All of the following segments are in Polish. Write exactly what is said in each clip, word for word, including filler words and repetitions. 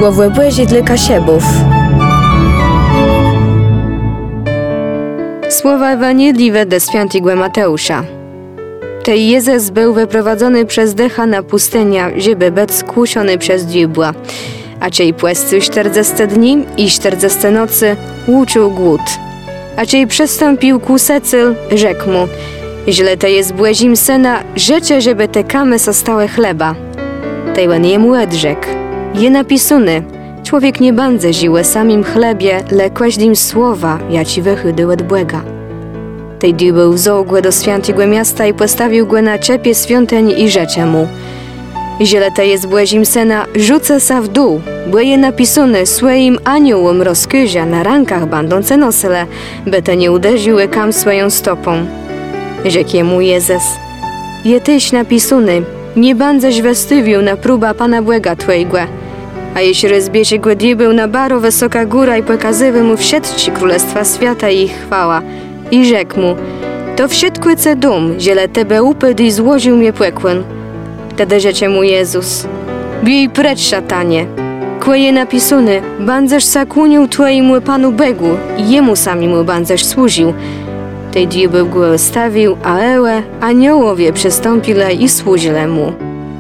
Słowo Boże dla Kasiebów. Słowa Ewangelii wedle świętego Mateusza. Tej Jezus był wyprowadzony przez decha na pustynię, żeby być skusiony przez diabła. A ciej płescy czterdzieści dni i czterdzieści nocy łuczył głód. A ciej przystąpił ku Secyl, rzekł mu: źle to jest błezim syna, życzę, żeby te kamy zostały chleba. Tej on jemu odrzekł: je napisane, człowiek nie będzie żył samim chlebie, le każdym słowa, ja ci wychydył od Błega. Tej diabeł wziął go do świętego miasta i postawił go na czepie świątyni i rzecze mu: źle to jest błezim syna, rzucę sa w dół, bo je napisane, swoim aniołom rozkazia na rankach będące nosyle, by te nie uderzyły kam swoją stopą. Rzekł jemu Jezus: je tyś napisany, nie będziesz wystawił na próba Pana Błega Twojego. A jeśli rozbierze go diabeł na baro wysoka góra i pokazywy mu wszystkie królestwa świata i ich chwała. I rzekł mu: to wszystko co dom, ziele tebe upyt i złożył mnie płekłyn. Wtedy rzecze mu Jezus: bij precz, szatanie. Kłeje napisane, będziesz sakłonił Twojemu Panu Begu i Jemu samimu będziesz służył. Tej diabeł go ostawił, a ełe, aniołowie przystąpile i służyli mu.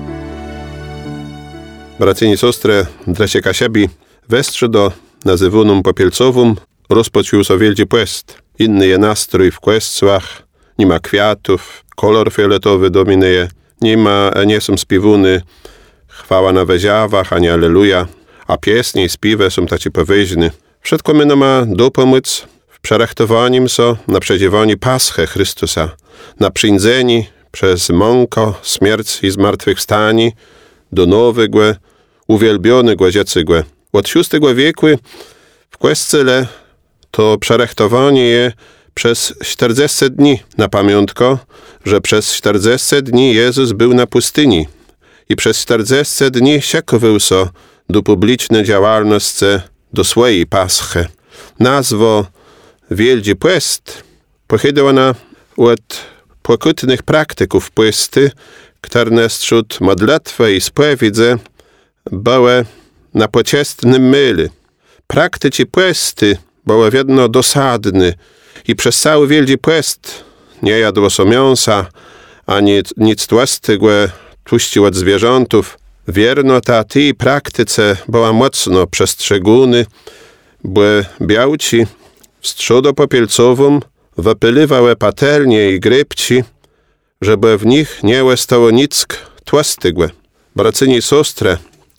Bracieni siostry, dla Kasiebi, westrze do nazywunum popielcowum rozpoczął się wielki płest. Inny je nastrój w kwestcach, nie ma kwiatów, kolor fioletowy dominuje, nie ma, nie są śpiewuny, chwała na weziawach, ani alleluja, a pieśni i śpiewy są taci powyżny. Wszystko mino ma dopomóc w przerachtowaniem się na przedziewanie Paschę Chrystusa, na przyjędzeni przez mąko, śmierć i zmartwychwstanie do nowego, uwielbionego dziecego. Od szóstego wieku w kwestcyle to przerachtowanie je przez czterdzieści dni na pamiątko, że przez czterdzieści dni Jezus był na pustyni i przez czterdzieści dni szykował się do publicznej działalności, do swojej Paschy. Nazwa Wielki Płest pochodzi ona od pokutnych praktyków płesty, które wśród modlitwy i spowiedzi były na pociesznym myli. Praktyci płesty były wiedno dosadny i przez cały Wielki Płest nie jadło się mięsa, ani nic tłustego, tłuści od zwierzątów. Wierno ta tej praktyce była mocno przestrzegany, bo białci w strzodopopielcowym wypyliwały patelnie i grypci, żeby w nich nie stało nic tłustego. Bracyni i siostry,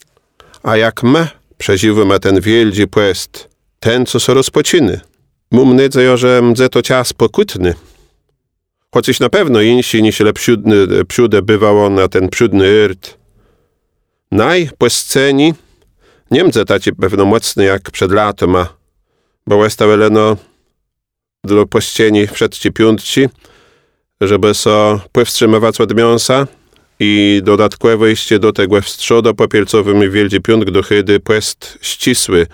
a jak my przeżywamy ten Wielki Płest, ten, co się rozpoczyny. Mam nadzieję, że mdze to czas pokutny. Chociaż na pewno insi niż psiude bywało na ten przódny irt. Naj po sceni nie mdze taci pewno mocny jak przed latem, a bo stały no do pościeni wszedci piątci, żeby się powstrzymywać od mięsa i dodatkowo iście do tego w strzodopopielcowym i Wielki Piątek dochody płest ścisły,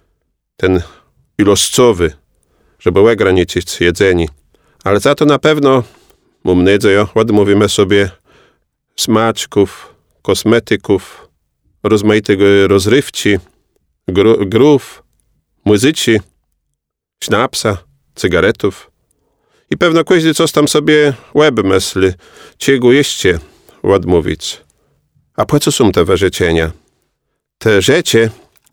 ten ilościowy, żeby ograniczyć jedzenie. Ale za to na pewno, mam nadzieję, odmówimy sobie smaczków, kosmetyków, rozmaitego rozrywci, gru, grów, muzyci, sznapsa, cygaretów. I pewno każdy coś tam sobie łeb myśli, czego jeszcze odmówić. A po co są te wyrzeczenia? Te rzeczy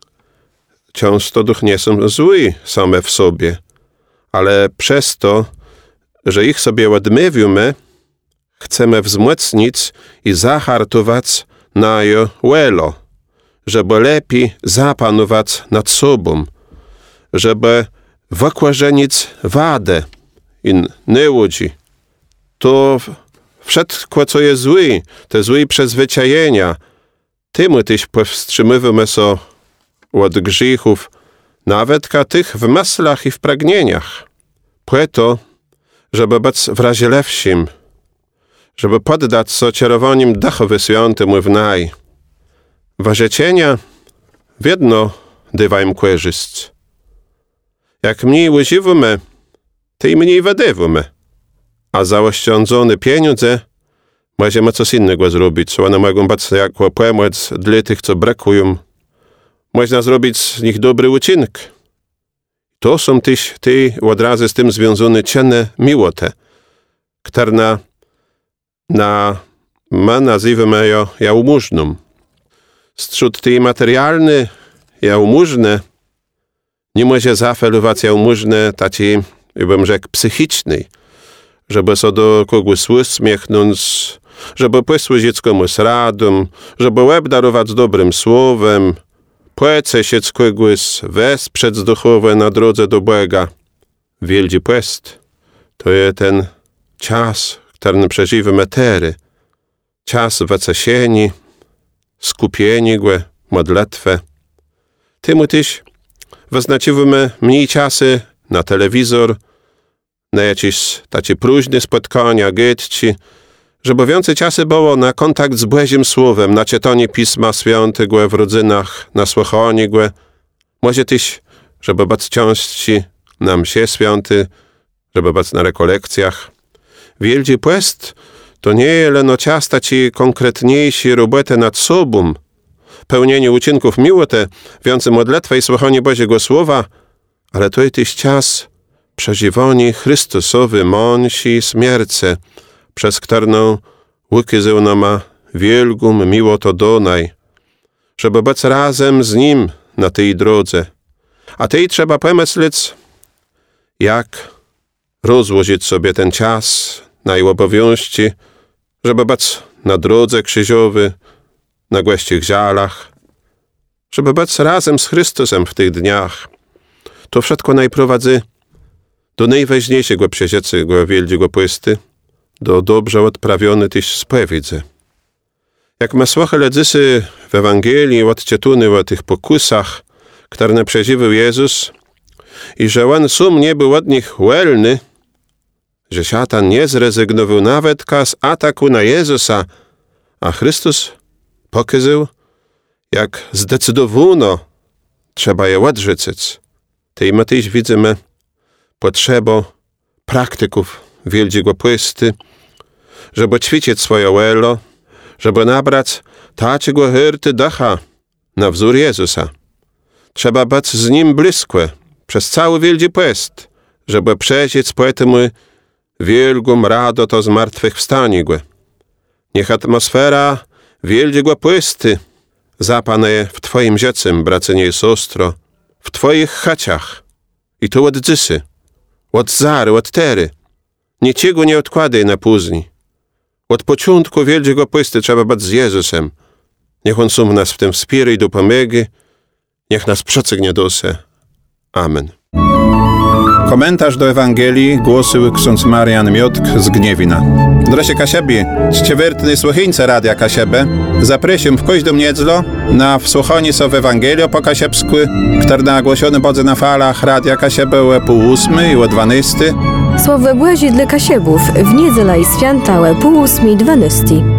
często duch nie są złe same w sobie, ale przez to, że ich sobie odmówimy, chcemy wzmocnić i zahartować na je łelo, żeby lepiej zapanować nad sobą, żeby wykłażenić wadę i nie łudzi. To wszystko, co jest złe, te złe przyzwyczajenia, tym też powstrzymujemy się od grzechów, nawet ka tych w myślach i w pragnieniach. Po to, żeby być wrażliwszym, żeby poddać się kierowaniom Duchowi Świętemu w naj. Wyrzeczenia wiedno dają im korzyść. Jak mniej używamy, tym mniej wydajemy, a zaoszczędzone pieniądze możemy coś innego zrobić. One mogą być jako pomoc dla tych, co brakują, Można zrobić z nich dobry uczynek. To są też te od razu z tym związane cienne miłote, które na, na ma nazywamy ją jałmużną. Strzud tej materialny, jałmużne, nie może zafelować jałmużne takiej, ja bym rzekł, psychicznej, żeby się do kogoś uśmiechnąć, żeby posłużyć komuś radą, żeby łeb darować dobrym słowem, płece się z kogoś wesprzeć duchowe na drodze do Boga. Wielki post to jest ten czas, który przeżywamy tery, czas wacasieni, skupieni go, modlitwę. Temu też wyznaczymy mniej czasy na telewizor, na jakieś takie próżne spotkania, getci, żeby więcej czasu było na kontakt z Bożym Słowem, na czytanie Pisma Świętego w rodzynach, na słuchanie go. Może też, żeby być części na msie święty, żeby być na rekolekcjach. Wielki post to nie jest leno czas takiej konkretniejszej roboty nad sobą, pełnienie uczynków miłote, więcej modlitwy i słuchanie Bożego Słowa, ale to jest też czas przeżywania Chrystusowy mąci śmierci, przez którą ukazał nam wielką miłotę donaj, żeby być razem z Nim na tej drodze. A tej trzeba pomyśleć, jak rozłożyć sobie ten czas na jej obowiązki, żeby być na drodze krzyżowej, na gościch żalach, żeby być razem z Chrystusem w tych dniach. To wszystko najprowadzi do najważniejszego przeżycia Wielkiego Postu, do dobrze odprawiony też spowiedzi. Jak my słuchali dzisiaj w Ewangelii odczytane o tych pokusach, które przeżywał Jezus, i że On sam nie był od nich wolny, że szatan nie zrezygnował nawet z ataku na Jezusa, a Chrystus pokazał, jak zdecydowano trzeba je odrzucić. Tej my też widzimy potrzebę praktyków Wielkiego Postu, żeby ćwiczyć swoje łelo, żeby nabrać takiego hirty ducha na wzór Jezusa. Trzeba być z Nim blisko przez cały Wielki Post, żeby przeżyć po tym wielką radość zmartwychwstania. Niech atmosfera Wielkiego Postu zapanuje w Twoim życiu, bracie i siostro, w Twoich chaciach. I to od dzisiaj, od zary, od tery. Niczego nie odkładaj na później. Od początku Wielkiego Postu trzeba być z Jezusem. Niech On sam nas w tym wspiera i dopomaga. Niech nas przecygnie dosę. Amen. Komentarz do Ewangelii głosił ksiądz Marian Miotk z Gniewina. Drosie Kasiebi, czciwertny słuchańcy Radia Kasiebę, zapraszam w każdą niedzielę na wsłuchanie się w Ewangelię po kasiebsku, który nagłoszony będzie na falach Radia Kasiebę o pół ósmej i o dwunastej. Słowo Błazi dla Kasiebów w niedzielę i święta o pół ósmej dwunastej.